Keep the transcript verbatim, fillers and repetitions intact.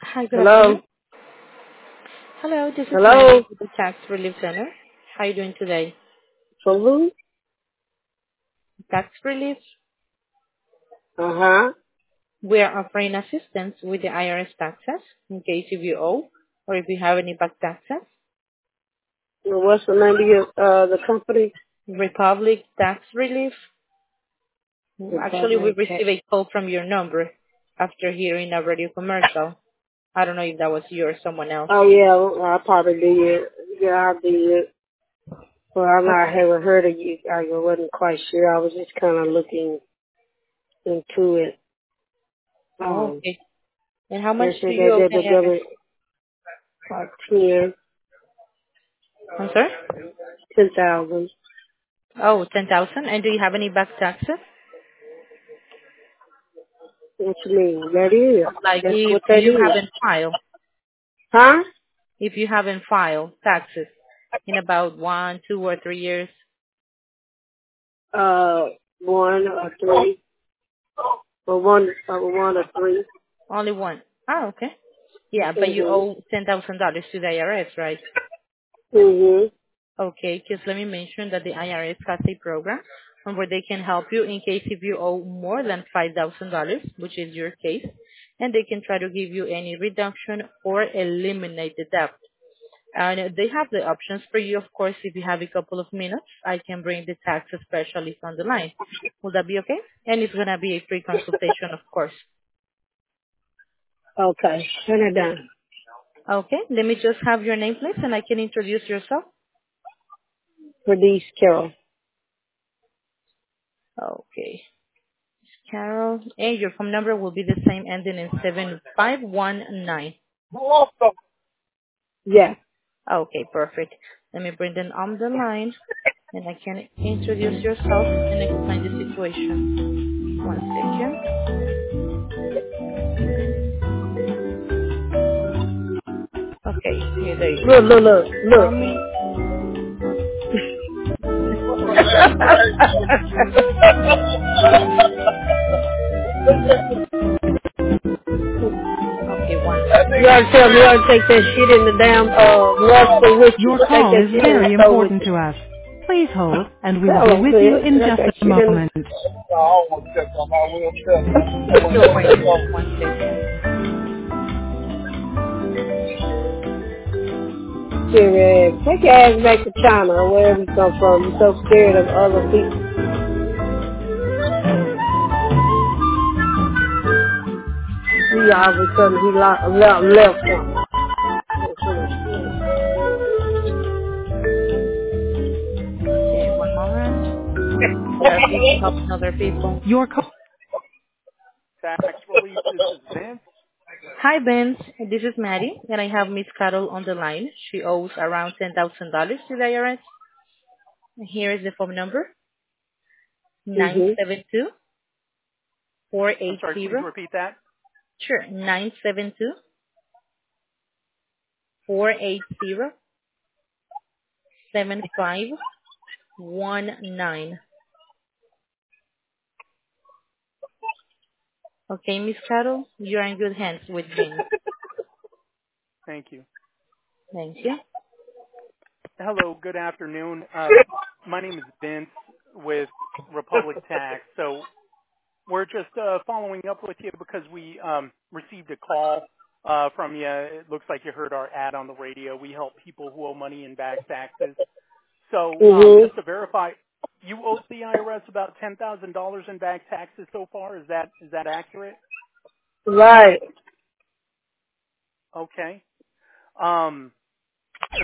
Hi, good Hello? afternoon. Hello, this is Hello? Maddie with the Tax Relief Center. How are you doing today? From who? Tax Relief, Uh-huh. we are offering assistance with the I R S taxes in case if you owe or if you have any back taxes. Well, what's the name of your, uh, the company? Republic Tax Relief. Actually, we Republic Tech. received a call from your number after hearing a radio commercial. I don't know if that was you or someone else. Oh, yeah, well, I probably did. Yeah, I did. Well, I'm not, I Okay. haven't heard of you. I wasn't quite sure. I was just kind of looking into it. Oh, Um, okay. And how they much said do you they owe did the the I R S? government like ten, I'm sorry? ten thousand. Oh, ten thousand. And do you have any back taxes? What you mean? That is. Like That's if what that you is. haven't filed. Huh? If you haven't filed taxes in about one, two, or three years? Uh, one or three. Or one, or one or three. Only one. Oh, okay. Yeah, but you Mm-hmm. owe ten thousand dollars to the I R S, right? Mm-hmm. Okay, because let me mention that the I R S has a program um, where they can help you in case if you owe more than five thousand dollars, which is your case, and they can try to give you any reduction or eliminate the debt. And they have the options for you, of course. If you have a couple of minutes, I can bring the tax specialist on the line. Will that be okay? And it's going to be a free consultation, of course. Okay. Turn it down. Okay, let me just have your name, please, and I can introduce yourself. Bernice Carroll. Okay, Carol. And your phone number will be the same, ending in seven five one nine. Yeah. Okay, perfect. Let me bring them on the line, and I can introduce yourself and explain the situation. One second. Okay, here they Look, look, look, look. coming. Okay, one You second. gotta tell me you gotta take that shit in the damn uh Russell with you. Your Take call that is shit in the very store with important you. to us. Please hold, and we will Tell be him, with you Chris. in Take just that a shit in the... moment. Still waiting. One second. Serious. Take your ass back to China or wherever you come from. You're so scared of other people. See, all of a sudden he lo- left, left something. Oh, shit. Okay, one moment. There are people helping other people. Your call. Tax relief. This is Vince. Hi, Ben. This is Maddie, and I have Miss Carol on the line. She owes around ten thousand dollars to the I R S. Here is the phone number: nine Mm-hmm. seven two four I'm eight sorry. Please zero. repeat that. Sure, nine seven two four eight zero seven five one nine. Okay, Miss Carol, you're in good hands with Vince. Thank you. Thank you. Hello. Good afternoon. Uh, my name is Vince with Republic Tax. So we're just uh, following up with you because we um, received a call uh, from you. It looks like you heard our ad on the radio. We help people who owe money in back taxes. So um, just to Mm-hmm. verify, you owe the I R S about ten thousand dollars in back taxes so far. Is that is that accurate? Right. Okay. Um,